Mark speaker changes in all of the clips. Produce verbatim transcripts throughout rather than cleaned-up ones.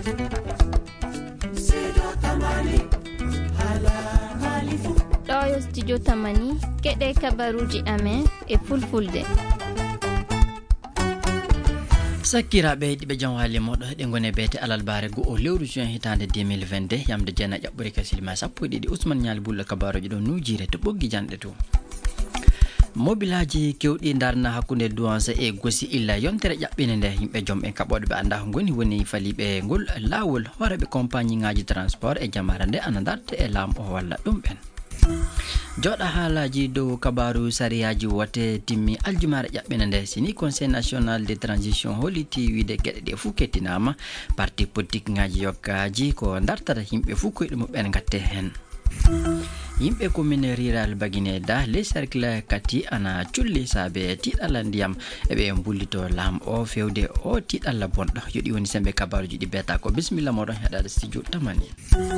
Speaker 1: ɗo studio tamani keɗe kabaruji amen e fulfulde.
Speaker 2: sakkiraɓe yiɗiɓe jam haali moɗo ɗe gone beete alalbare go o lewru juin hitande deux mille vingt-deux yamde jeena ƴaɓɓori kasilma sappo e ɗiɗi Ousmane Ñal Bulla kabaruji ɗo nujire to ɓoggi janɗe to. mobilaji kewɗi darna hakkude douance e gosi illa yontere ƴaɓɓine nde yimɓe joom en kaɓoɗe ɓe anda ko goni woni faliɓe ngol lawol horeɓe compagnie ngaji transport e jamara nde ana darta e laam o walla ɗum ɓen. joɗa haalaji dow kabaru sariyaji wote timmi aljumare ƴaɓɓene nde sini conseil national de transition holiti wiide gueɗe ɗe fuu kettinama parti politique ngaji yokkaji ko dartata yimɓe fuu koyɗe muɓen gatte hen. yimɓe commune rural Baguineda les cercle kati ana culli saabe tiɗalla ndiyam eɓe bullito laam o fewde o tiɗalla bonɗo yoɗi woni sembe kabaruji ɗi beta ko bisimilla moɗon heɗade studio tamani.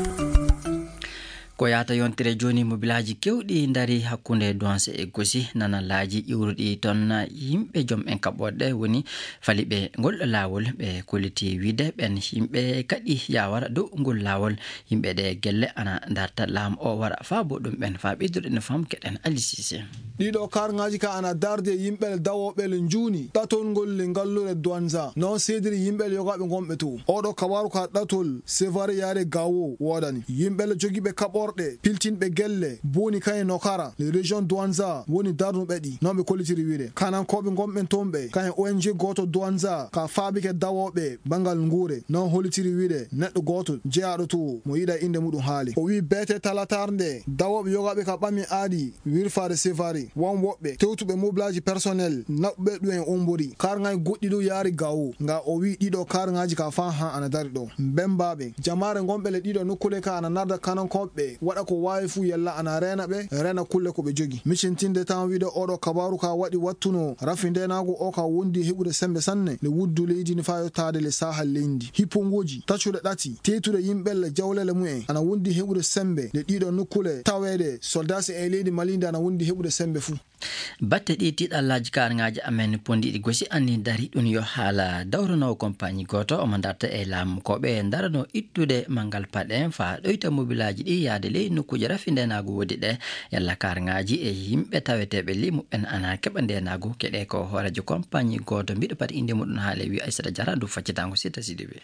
Speaker 2: ko yata yontere joni mobilaji kewɗi dari hakkunde douance e gosi nana laaji iwruɗi ton yimɓe joom en kaɓoɗe woni faliɓe ngol lawol ɓe koliti wiide ɓen yimɓe kadi yawara dow ngol lawol yimɓe ɗe gelle ana darta laam o wara fa bo ɗum ɓen fa ɓeyduɗe no fam keɗen Ali Cissé.
Speaker 3: ɗiɗo karŋaji ka ana darde yimɓe dawoɓe le juuni ɗatol ngol le ngallure douanza non sediri yimɓe yogaɓe gonɓe to oɗo kabaru ka ɗatol sevare yaare gawo wodani yimɓe le jogiɓe kaɓor piltinɓe gelle boni kaye nokara le région douanza woni darnuɓe ɗi non ɓe kollitiri wiide kanankoɓe gonɓen toon ɓe kayen O N G goto douanza ka faabike dawoɓe bangal nguure non hollitiri wiide neɗɗo goto jeyaɗo to mo yiɗa inde muɗum haali o wi beete talatar nde dawoɓe yogaɓe ka ɓami aadi wirfare sévari won woɓɓe tewtuɓe mobilaji personnel naɓɓe ɗum en ombori karŋay goɗɗi ɗo yaari gawo nga o wi ɗiɗo karŋaji ka fa ha ana dari ɗo mbembaɓe jamare gonɓe le ɗiɗo nokkule ka ana narda kanankoɓe waɗa ko wawi fu yalla ana rena ɓe rena kulle ko ɓe jogi micintinde tan wiide oɗo kabaru ka waɗi wattuno rafi ndenago o ka wondi heɓude sembe sanne le wuddu leydi ni fa yottade le sahal leydi hippongoji taccuɗe ɗati tetude yimɓelle jawlele mu'en ana wondi heɓude sembe le ɗiɗo nokkule tawede soldasi e leydi malinde ana wondi heɓude sembe fu.
Speaker 2: batte ɗi tiɗallaji karŋaji amen pondiɗi gosi anni dari ɗum yo haala dawranowo compagnie goto omo darta e laamu koɓe darano ittude mangal paɗen fa ɗoyta mobilaji ɗi yaade ley nokkuje rafi ndenago wodi ɗe yalla karŋaji e yimɓe taweteɓe limuɓen ana keɓa ndenago keɗe ko hoorejo compagnie goto mbiɗo pati inde muɗum haale wi Aissata Diarra ndu faccitango sita sidiɓe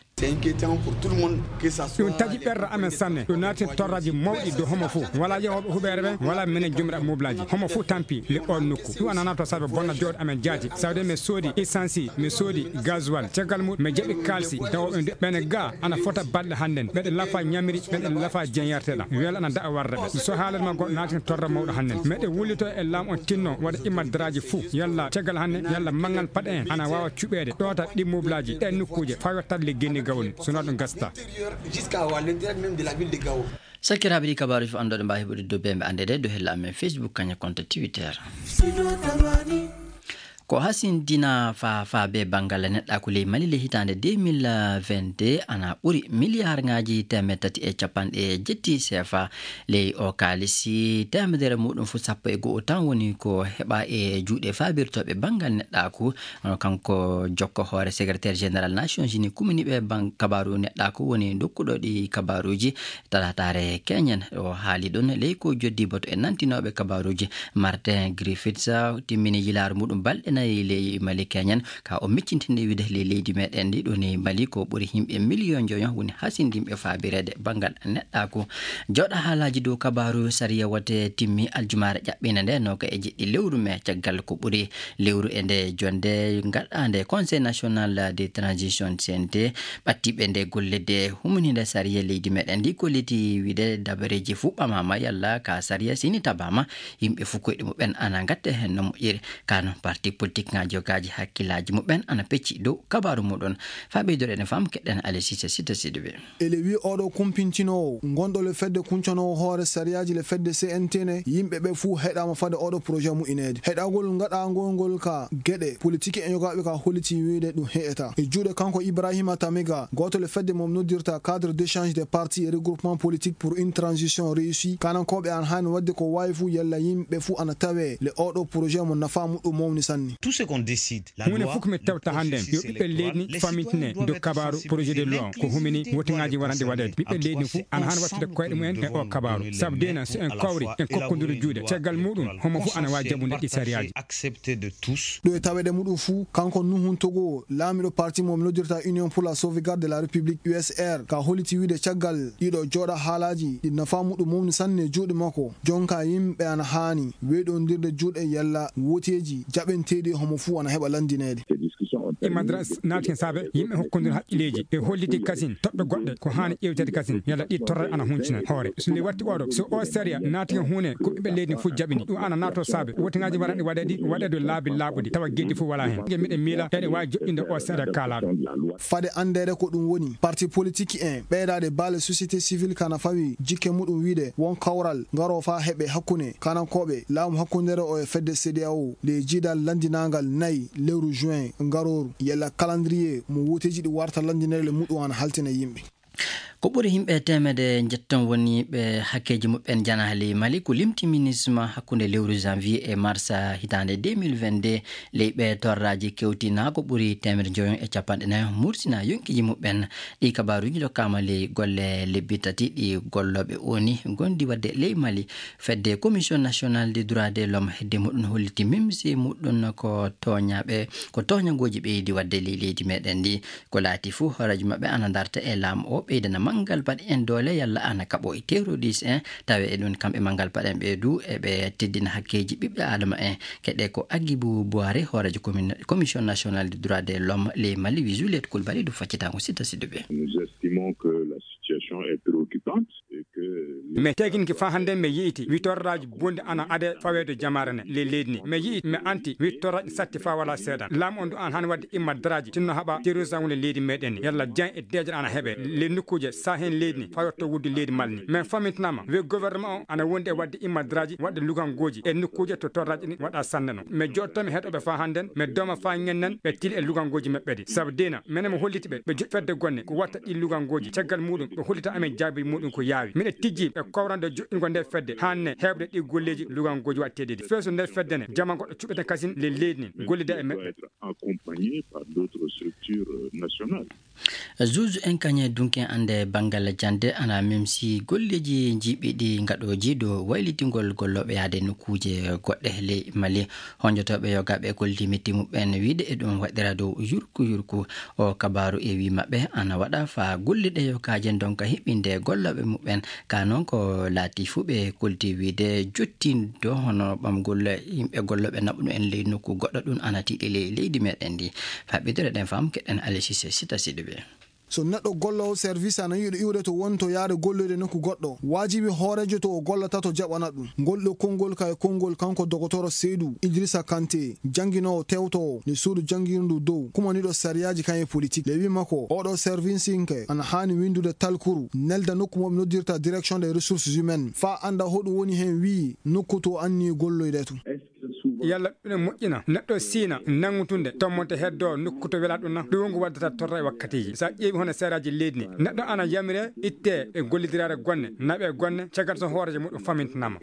Speaker 4: ɗum taƴi ɓerɗo amen sanne ɗum naati torraji mawɗi do homo fo wala yewoɓe huɓere ɓe wala minen jomiraɓe mobilaji homo fo tampi on nokku ɗum ananato saɗa bonna jooɗo amen jaati sawde mi soodi essence mi soodi gasoil caggal mum mi jaɓi kalsi dawoɓe ɓene ga ana fota balɗe hannden ɓeɗe lafa ñamiri ɓeɗe lafa jeeyarteɗa weela ana daɗa warde ɓe so haalanma goɗɗo naati torra mawɗo hannden meɗe wullito e laam on tinno waɗa immadraji fou yalla caggal hannde yalla mangal paɗe en ana wawa cuɓede ɗota ɗi mobilaji ɗe nokkuje fa yottade le genni gawni sona ɗum gasta
Speaker 2: sakkiraɓe ɗi kabaruji fo andoɗe mbawi heɓude dow ɓe ɓe andede dow hella amen Facebook kaña compte Twitter ko hasindina fa fa be bangal neɗɗa ley Mali le hitande deux mille vingt-deux ana ɓuri milliard ngaji temed tati e capanɗe jetti C F A ley o kalisi temedere muɗum fu sappo e go'o tan woni ko heɓa e juuɗe fabirtoɓe bangal neɗɗaku kanko jokko hoore secrétaire général Nations Unies kuminiɓe ban kabaru neɗɗaku woni dokkuɗo ɗi kabaruji talatare keñen o haali ɗon ley ko joddi boto e nantinoɓe kabaruji Martin Griffiths timmini yilaru muɗum balɗe nayi ley Mali keñen ka o miccintinde wiide ley leydi meɗen ndi ɗo ni Mali ko ɓuri yimɓe million joyon woni hasindimɓe fabirede bangal neɗɗaku jawɗa haalaji dow kabaru sariya wote timmi aljumare ƴaɓɓine nde noka e jiɗɗi lewru me caggal ko ɓuri lewru e nde jonde gaɗɗande conseil national de transition C N T ɓattiɓe nde gollede humunide sariya leydi meɗen ndi kolliti wiide dabareji fu ɓamama yalla ka sariya sini tabama yimɓe fu koyɗe muɓen ana gatte hen no moƴƴiri kano parti politique ngaji jogaji hakkillaji muɓen ana pecci dow kabaru muɗon fa ɓeydoɗe ne fam keɗɗen Ali Cissé sita sidiɓe
Speaker 3: ele wi oɗo kumpintinowo gonɗo le fedde kuncanowo hoore sariyaji le fedde C N T ne yimɓe ɓe fuu heɗama fade oɗo projet mu'inede heɗagol gaɗagol ngol ka gueɗe politique en yogaɓe ka holliti wiide ɗum heƴata e juuɗe kanko Ibrahima Tamega goto le fedde mom noddirta cadre d'échange des partis et regroupement politique pour une transition réussie kanankoɓe an hani wadde ko wawi fuu yalla yimɓe fuu ana tawe le oɗo projet mo nafa muɗum mawni sanni
Speaker 5: tout ce qu'on décide la
Speaker 4: loi fuk me tawta hande yo ɓiɓɓe leydi famitine do kabaru projet de loi ko humini wotingaji warande waɗede ɓiɓɓe leydi fu ana han wattude koyɗe mumen e o kabaru sabu dena so en kawri en kokkodiri juuɗe caggal muɗum homo fu ana wawi jaɓude ɗi sariyaji
Speaker 5: accepté de tous
Speaker 3: ɗo e tawede muɗum fu kanko nuhun togo laamiɗo parti mom noddirta union pour la sauvegarde de la république U S R ka holiti wiide caggal ɗiɗo jooɗa haalaji ɗi nafa muɗum mumni sanne juuɗe makko jonka yimɓe ana haani weɗondirde juuɗe yalla woteji jaɓenteɗi homo fu ana heɓa landinede
Speaker 4: e madras naati saabe yimɓe hokkodiri haqqileji e holliti kasin toɓɓe goɗɗe ko hani ƴewtede kasin yalla ɗi torre ana huncina hoore so ndi watti oɗo so o séria naati hunde ko ɓiɓɓe leydi fu jaɓini ɗum ana nato saabe wotingaji waɗanɗe waɗeɗi waɗeɗo laabi laaɓuɗi tawa geddi fu wala hen e miɗen miila eɗe wawi joƴƴinde o séria kalaɗo
Speaker 3: fade andede ko ɗum woni parti politique en ɓeydade baale société civile kana fawi jikke muɗum wiide won kawral ngaro fa heɓe hakkunde kanankoɓe laamu hakkundere o e fedde C D A O nde jiidal landinagal nayyi lewru juin ngaroru yalla calendrier mo woteji ɗi warta landinere muɗum ana haltina yimɓe
Speaker 2: ko ɓuri himɓe temede jetton woni ɓe hakkeji muɓɓen janahali mali ko limtiminisme hakkunde lewru janvier e mars hitande deux mille vingt-deux leyɓe torraji kewtina ko ɓuri temede joyon e capanɗe nayi mursina yonkiji muɓɓen ɗi kabaruji dokkama ley golle lebbi tati ɗi golloɓe oni gondi wadde ley mali fedde commission nationale des droits de l'homme hedde muɗum holliti mimsi muɗum ko toñaɓe ko toñagoji ɓeydi wadde ley leydi meɗen ndi ko laati fuu horaji mabɓe ana darta e laamu o ɓeydana mangal baɗe en doole yalla ana kaɓo e terroriste en tawe e ɗum kamɓe mangal baɗen ɓeydu eɓe teddina hakkeji ɓiɓɓe adama en keɗe ko Agibou Boiré horaji commission nationale des droits de l'homme les Mali wi Juliette Coulibaly du faccitango sita siduɓe.
Speaker 6: Nous estimons que la situation est préoccupante et que
Speaker 4: me tegin ki fa hande me yiiti witorraji bonde ana ade fawede jamarane le ledni me yiiti me anti witorraji satti fa wala sedan lam on du an han wadde imma daraji tinno haba terrorisme le ledi meden yalla jan e deja ana hebe le nukuje sa hen ledni fawto wuddi ledi malni me famitnama we gouvernement ana wonde wadde imma daraji wadde lugan goji e nukuje to torraji ni wada sandano me jottami hedobe fa handen me doma fa ngennen be til e lugan goji mebbedi sabdena menemo holliti be be fedde gonne ko watta di lugan goji caggal mudum be hollita amen jabi mudum ko yawi mine tijji e kawrande joɗɗingo nder fedde hanne heɓde ɗi golleji lugan goji wattedede feeso nder fedde ne jama goɗɗo cuɓeten kasin le leydi ni gollide e meɓɓe
Speaker 6: accompagné par d'autres structures nationales.
Speaker 2: Zuzu en kañe dunken ande bangal jande ana même si golleji jiɓiɗi ngaɗoji do waylitingol golloɓe yaade nokkuje goɗɗe le Mali honjotoɓe yogaɓe golli metti muɓɓen wiide e ɗum waɗira dow yurku yurku o kabaru e wi maɓɓe ana waɗa fa golliɗe yokaje donc hiɓɓinde golloɓe muɓɓen ka non ko laati fu ɓe kolti wiide jottindo hono ɓamgol yimɓe golloɓe naɓuɗum en ley nokku goɗɗo ɗum ana tiiɗi ley leydi meɗen ndi faɓɓidore ɗen fam keɗen Alésisé sita siɗuɓe.
Speaker 3: so neɗɗo gollowo service ana yiɗo iwde to wonto yaade golloyde nokku goɗɗo wajibi hoorejo to o gollata to jaɓana ɗum golɗo konngol ka e konngol kanko dogotoro Seydou Idrissa Kanté janginowo tewtowo ne suudu jangirndu dow kumaniɗo sariyaji kan e politique le wi makko oɗo service inke ana hani windude talkuru nelda nokku moɓe noddirta direction des ressources humaines fa anda hoɗum woni hen wi nokku to anni golloyde to
Speaker 4: yalla ɓe moƴƴina neɗɗo sina nangutunde tommonte heddo nokkuto wela ɗum nan ɗum ngo waddata torra e wakkatiji sa ƴeewi hono seraji leydi ni neɗɗo ana yamire itte e gollidirare gonne naɓe gonne caggal so hooreje muɗum famintanama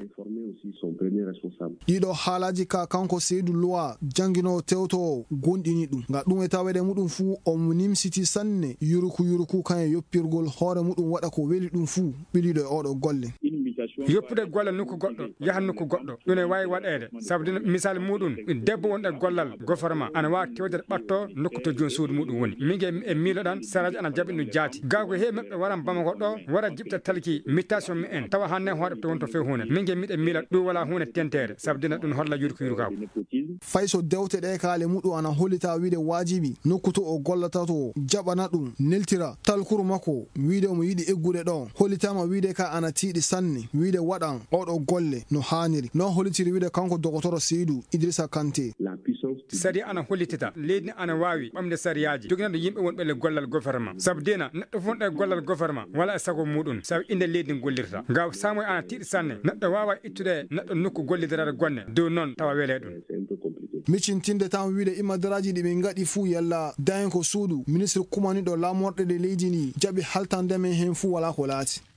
Speaker 3: ɗiɗo haalaji ka kanko Seydou Loi janginowo tewtowo gonɗini ɗum nga ɗum e tawede muɗum fuu omo nimsiti sanne yuruku yuruku kan e yoppirgol hoore muɗum waɗa ko weli ɗum fuu ɓiliɗo e oɗo golle
Speaker 4: yoppude gollal nokku goɗɗo yahan nokku goɗɗo ɗum e wawi waɗede sabu misal muɗum debbo wonɗo gollal gouvernement ana wawi tewdede ɓatto nokku to joni suudu muɗum woni mingue e miiloɗan saraji ana jaɓi no jaati ga ko heewi mabɓe waran bama goɗɗo wara jibta talki mutation mi en tawa hanne hoɗe to wonto few hunde mingue miɗe miila ɗum wala hunde tentere sabu dina ɗum holla yurko yurkaw
Speaker 3: fay so dewte ɗe kaale muɗum ana hollita wiide wajibi nokku to o gollata to jaɓana ɗum neltira talkuru makko wiide omo yiɗi eggude ɗo hollitama wiide ka ana tiiɗi sanne wiide waɗan oɗo golle no haniri non hollitiri wiide kanko dogotoro Seydou Idrissa Kanté
Speaker 4: sari ana hollitita leydi ana wawi ɓamde sariyaji joguinaɗo yimɓe wonɓe le gollal gouvernement sabu dena neɗɗo fonɗo e gollal gouvernement wala e sago muɗum sabu inde leydi gollirta gaw samoy ana tiiɗi sanne neɗɗo wawa ittude neɗɗo nokku gollidirade gonne dow noon tawa weele ɗum
Speaker 3: miccintinde tan wiide imadaraji ɗi ɓe ngaɗi fuu yalla dayen ko suudu ministre kumaniɗo lamorɗe ɗe leydi ndi jaɓi haltandeme hen fuu wala ko laati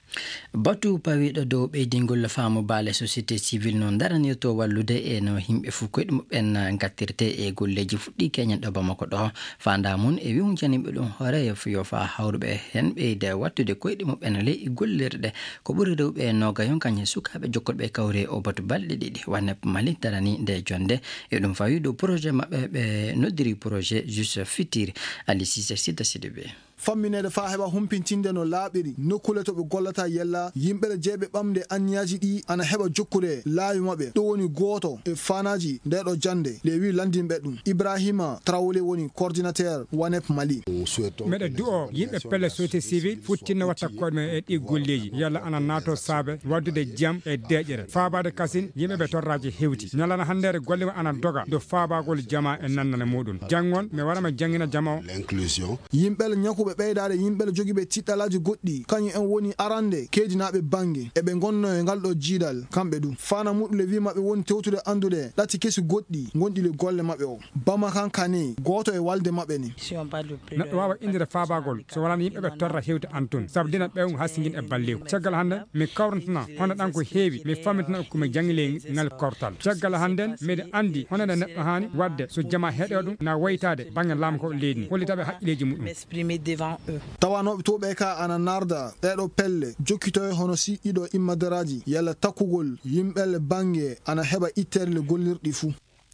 Speaker 2: batu pawiɗo dow ɓeydingol faamu baale société civile no daranirto wallude e no himɓe fuu koyɗe muɓen gattirte e golleji fuɗɗi keñen ɗo bamako ɗo fanda mum e wiwjanimɓe ɗum hoore yo fa hawruɓe hen ɓeyde wattude koyɗe muɓen ley gollirɗe ko ɓuri rewɓe nogayon kañum sukaɓe jokkoɗɓe kawre o batu balɗe ɗiɗi wanne mali darani nde jonde e ɗum fawi dow projet maɓɓe ɓe noddiri projet juste futur ali sise sida sidiɓe
Speaker 3: famminede fa heɓa humpintinde no laaɓiri nokkule to ɓe gollata yella yimɓeɗe jeeɓe ɓamde anniyaji ɗi ana heɓa jokkude laawi maɓɓe ɗo woni goto e fanaji ndeɗo jande le wi landinɓe ɗum ibrahima trawle woni coordinateur wanep mali
Speaker 4: meɗe du'o yimɓe pelle société civile futtinno watta koɗe men e ɗi golleji yalla ana nato saabe waddude jaam e deƴƴere faabade kasin yimɓeɓe torraji hewti ñalana handere golle ana doga do faabagol jama e nannane muɗum jangon mi warama jangina jama o
Speaker 3: l'inclusion yimɓeɓe ñakuɓe ɓeydade yimɓeɓe jogiiɓe tiɗɗalaji goɗɗi kañum en woni arande keedinaɓe bangue eɓe gonno e ngal ɗo jiidal kamɓe ɗum fana muɗum le wi maɓɓe woni tewtude andude ɗati kesi goɗɗi gonɗi le golle maɓɓe o bama kan kani goto e walde maɓɓe ni
Speaker 4: neɗɗo wawa indire faabagol so wonano yimɓeɓe torra hewti antun saabu dina ɓew hasigin e ballew caggal hande mi kawrantana hono ɗan ko heewi mi fammitana komi jangile ngal kortal caggal hannden miɗe andi honode neɗɗo hani wadde so jama heɗo ɗum na waytade banggue laamu ko leydi ni hollitaɓe haqqileji muɗum
Speaker 3: tawanoɓe to ɓe ka ana narda ɗeɗo pelle jokkitoye hono siɗɗiɗo immadaraji yalla takkugol yimɓele bangue ana heɓa ittere le gollirɗi fuu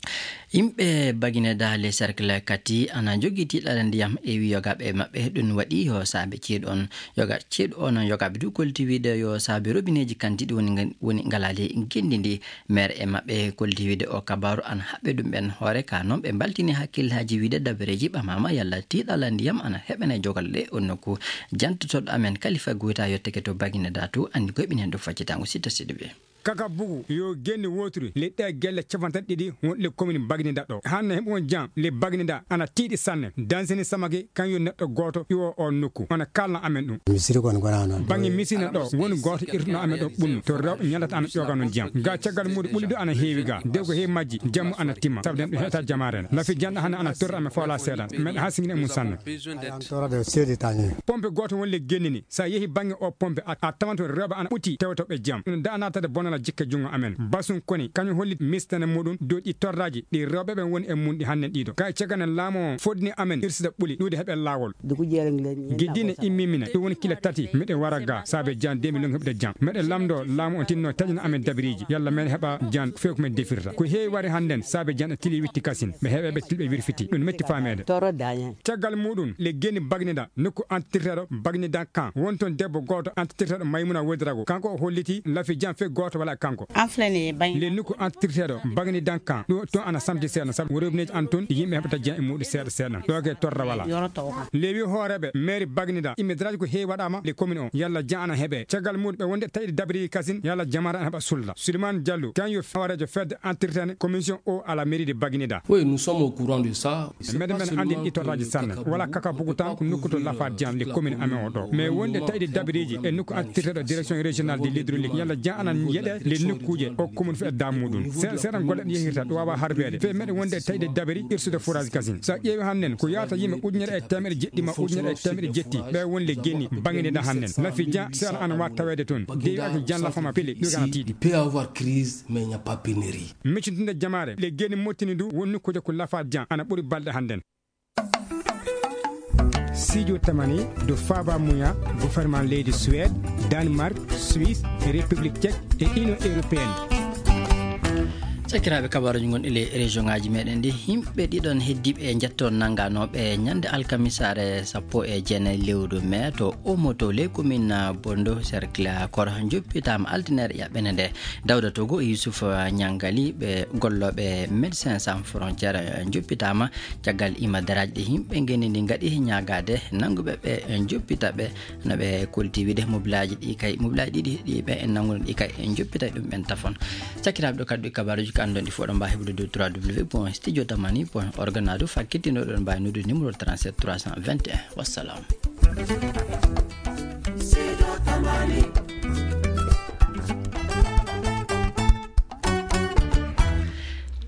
Speaker 2: yimɓe bagine dale cercle kati ana jogi tiɗɗere ndiyam e wi yogaɓe maɓɓe ɗum waɗi yo saabe ceeɗon yoga ceeɗo on yogaɓe du koltiwide yo saabe robineji kantiɗi woni woni ngalali gendi ndi maire e maɓɓe koltiwide o kabaru an haɓɓe ɗum ɓen hoore ka noon ɓe baltini hakkillaji wiide dabareji ɓamama yalla tiɗɗala ndiyam ana heɓene jogal ɗe on nokku jantotoɗo amen kalifa goyta yetteke to bagine da to andi koyɓin hen do faccitango sitta siɗi ɓe
Speaker 4: kaka bugu yo genni woturi le ɗe gelle capantan ɗiɗi won le commune bagninda ɗo hanne heɓe won jam le bagninda ana tiiɗi sanne dansini samake kañum neɗɗo goto iwo o nokku ona kalna amen ɗum
Speaker 7: misiri kon gonano
Speaker 4: bangi misina ɗo woni goto irtuno amen ɗo ɓunnu to rewɓe ñalata ana ƴoga non jam ga caggal muɗum ɓuuli ɗo ana heewi ga nde ko heewi majji jammu ana timma sabu den ɗum heeta jamarene lafi janɗa hannde ana torra amen fawla seeɗan meɗe ha singine mum sanne
Speaker 7: torade seedi tañi
Speaker 4: pompe goto won le gennini sa yeehi bangi o pompe a tawanto rewɓe ana ɓuti tewtoɓe jam ɗum da natade bona la jikke jungo amen basum koni kañum holli mistane muɗum dow ɗi torraji ɗi rewɓe ɓen woni e munɗi hannen ɗiɗo kay caganen laamu fodni amen irsida ɓuuli ɗuude heɓe laawol guiddine immimina ɗum woni kila tati miɗen wara ga saabe jan deux millions heɓde jam meɗen lamdo laamu on tinno taƴina amen dabiriji yalla men heɓa jan few ko men defirta ko heewi wari hannden saabe jan e tili witti kasin ɓe heɓe ɓe tilɓe wirfiti ɗum metti famede caggal muɗum le geni bagnida nokku entretirteɗo bagnida kan won toon debbo goto entretirteɗo maymuna wodrago kanko o holliti lafi jan fe goto wala kanko le nokku entretirteɗo bagni dankan ɗo toon ana samti seeɗa saabu worobneji an toon yimɓe heɓata jan e muɗum seeɗa seeɗa ɗoke torra wala le wi hooreɓe mairie bagnida immidaraji ko heewi waɗama le commune o yalla jan ana heeɓe caggal muɗum ɓe wonde tawiɗe dabri kasin yalla jamara ana heɓa sulla Souleymane Diallo kan yo fawarejo fedde entretien commission o à la mairie de bagnida
Speaker 8: oui nous sommes au courant de ça
Speaker 4: meɗen men andi ɗi torraji sanne wala kaka bugu tan ko nokku to lafa jan le commune amen o ɗo mais wonde tawiɗe dabriji e nokku entretirteɗo direction régionale de l'hydraulique yalla jan ana yeɗe le nokkuje o commune fe da muɗum seeɗan golle ɗe yehirta ɗo wawa harbede fe meɗen wonde tawiɗe dabari irsude forage kasin sa ƴeewi hannen ko yata yimɓe ujunere e temedde jeɗɗima ujunere e temedde jetti ɓe wonde genni bagnida hannen lafi jan seeɗa ana wawa tawede toon dewi ake jan lafama pele ɗuga ana tiiɗi
Speaker 8: peut avoir crise mais il n'y a pas pénurie
Speaker 4: miccitinde jamare le genni mottini du won nokkude ko lafa jan ana ɓuuri balɗe hannen Sidio Tamani do Faba Mouya gouvernement leydi Suède Danemark Suisse République tchèque et Union européenne
Speaker 2: sakiraɓe kabaruji gonɗi le région ngaji meɗen ndi yimɓe ɗiɗon heddiɓe jetton nangganoɓe ñande alkamisare sappo e jeenayi lewru mai to omoto le commune bondo cercle kor joppitama altinaire yaɓɓene nde dawda togo youssouf ñangali ɓe golloɓe médecin sans frontiére joppitama caggal imadaraji ɗe yimɓe geni ndi gaɗi ñagade nanguɓe ɓe joppitaɓe noɓe koltiwide mobilaji ɗi kay mobilaji ɗiɗi ɗi ɓe en nanguno ɗi kay en joppita ɗum ɓen tafon sakiraɓe ɗo kadi kabaruji andon ɗi foɗo mba heɓude dow w w w point studio tamani point org nadu fakkitinoɗon mbawi nude numéro trente-sept trois cent vingt et un wassalam.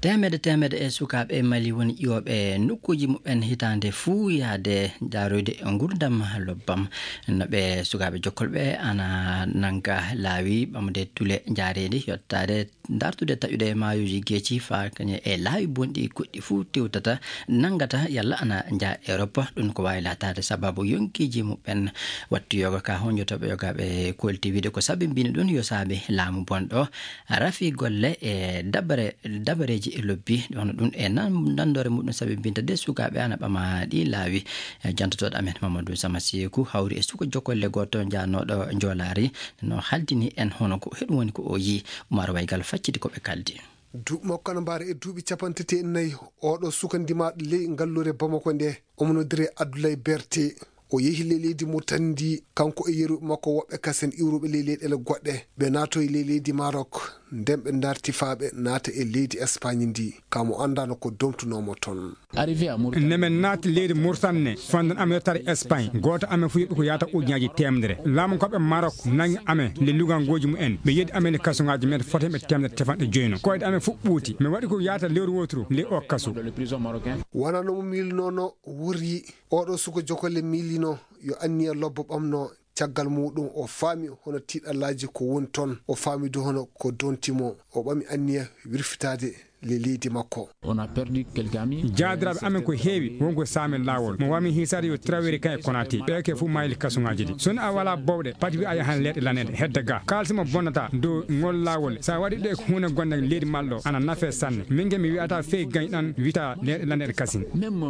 Speaker 2: temede temede e sukaɓe Mali woni iwoɓe nokkuji muɓen hitande fuu yaade jaroyde gurdam lobbam no ɓe sukaɓe jokkolɓe ana nanka laawi ɓamde tule jaredi yottade dartude taƴude mayoji geeci fa kañe e laawi bonɗi kuɗɗi fuu tewtata nangata yalla ana ja Europe ɗum ko wawi latade sababu yonkiji muɓen wattu yoga ka honjotoɓe yogaɓe kolti wide ko sabi mbino ɗum yo saabi laamu bonɗo rafi golle e dabare dabareji e lobbi ɗon ɗum e nandore muɗum sabi binta de sukaɓe ana ɓama ɗi laawi jantotoɗo amen Mamadou Samasiyeku hawri e suko jokolle goto janoɗo jolari no haldini en hono ko heɗum woni ko o yi Umar Waygal faccidi koɓe kaldi
Speaker 9: duuɓi makko ana mbaara e duuɓi capantati e nayyi oɗo sukandimaɗo ley ngallure Bamako nde omonodiri Abdoulaye Berté o yehi ley leydi Mauritanie ndi kanko e yeru makko woɓɓe kasen iwruɓe ley leyɗele goɗɗe ɓe naato e ley leydi Maroc nden ɓe dartifaɓe naata e leydi Espagne ndi kamo andano ko domtunomo toon
Speaker 4: nemen naati leydi Mauritanie fandan amen yottare Espagne goto amen fu yiɗi ko yata ujunaji temedere laamu koɓe Maroc nangi amen le lugangoji mumen ɓe yeddi amen e kasugaji men foteɓe temedere tefanɗe joyno koyɗe amen fof ɓuuti mi waɗi ko yata lewru woturu le o kasu
Speaker 9: wona nomo milnono wuri oɗo suko jokolle milino yo anniya lobbo ɓamno caggal muɗum o faami hono tiɗallaji ko woni toon o faami du hono ko dontimo o ɓami anniya wirfitade le leydi makko
Speaker 4: jadiraɓe amen ko heewi wonko samen lawol mo wami hisade yo Traoré kan e Konaté ɓeke fof mayli kasugaji ɗi sono a wala bowɗe pati wi a yahan leɗɗe lanede hedde ga kalsima bonnata dow ngol lawol sa waɗi ɗe hunde gonɗe leydi malɗo ana naafe sanne min ge mi wiyata feyi gañɗan wita leɗɗe lanede kasin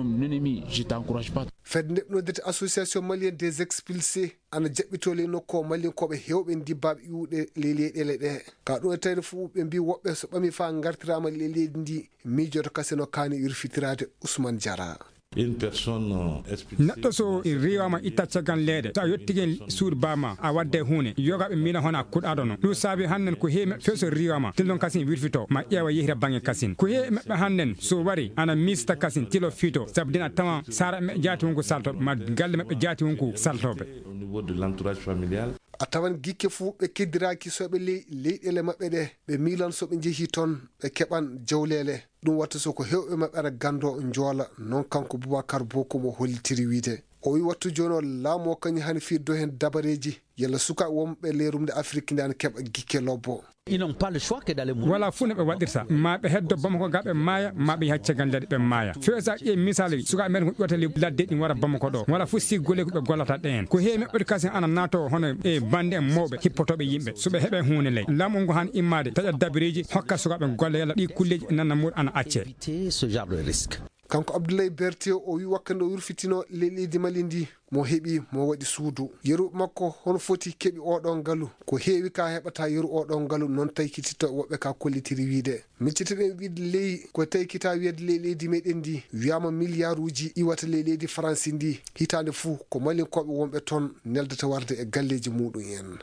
Speaker 9: fedde nde noddete association malienne des expulsés ana jaɓɓito le nokko malien koɓe hewɓe ndibbaɓe iwuɗe le leyɗele ɗe ka ɗum e tawde fuu ɓe mbi woɓɓe so ɓami fa gartirama le leydi ndi miijoto kasino kaani wirfitirade Ousmane Diarra
Speaker 4: neɗɗo so riwama itta caggal leeɗe so a yettiguen suudu bama a wadde hunde yogaɓe mina hono a kuɗaɗo noon ɗum saabi hannden ko heewi meɓɓe few so riwama tildon kasin wirfito ma ƴeewa yehira banggue kasin ko heewi meɓɓe hannden so wari ana mista kasin tilo fito saabu dina tawa sara meɓɓe jaati wonko saltoɓe ma galle meɓɓe jaati wonko saltoɓe
Speaker 9: a tawan gikke fuu ɓe keddiraki soɓe ley leyɗele maɓɓe ɗe ɓe milan soɓe jeehi toon ɓe keɓan jawlele ɗum watta so ko hewɓe maɓɓe ara gando joola noon kanko Boubacar Bokum o hollitiri wiide o wi wattu joni o laamu o kañum hani firdo hen dabareji yalla suka wonɓe leerumde Afrique nde ana keɓa gikke lobbo
Speaker 4: wala fu ne ɓe waɗirta ma ɓe heddo Bamako ga ɓe maaya ma ɓe yaha caggal leɗɗe ɓe maaya few sa ƴe misali sukaɓe men ko ƴottali ladde ɗi wara Bamako ɗo wala fu si golle ko ɓe gollata ɗen ko heewi meɓɓode kasen ana nato hono e bande en mawɓe hippotoɓe yimɓe soɓe heeɓe hunde ley laamu ngo han immade taƴa dabireji hokka sukaɓe golle yalla ɗi kulleji nanna muɗum ana acce
Speaker 9: kanko Abdoulaye Berté o wi wakkande o wirfitino le leydi Mali ndi mo heeɓi mo waɗi suudu yeru makko hono foti keeɓi oɗon ngaalu ko heewi ka heɓata yeru oɗon ngaalu noon taykititto woɓɓe ka kollitiri wiide miccitiɗen wiide ley ko taykita wiyede le leydi meɗen ndi wiyama milliard uji iwata le leydi France ndi hitande fuu ko malinkoɓe wonɓe toon neldata warde e galleji muɗum en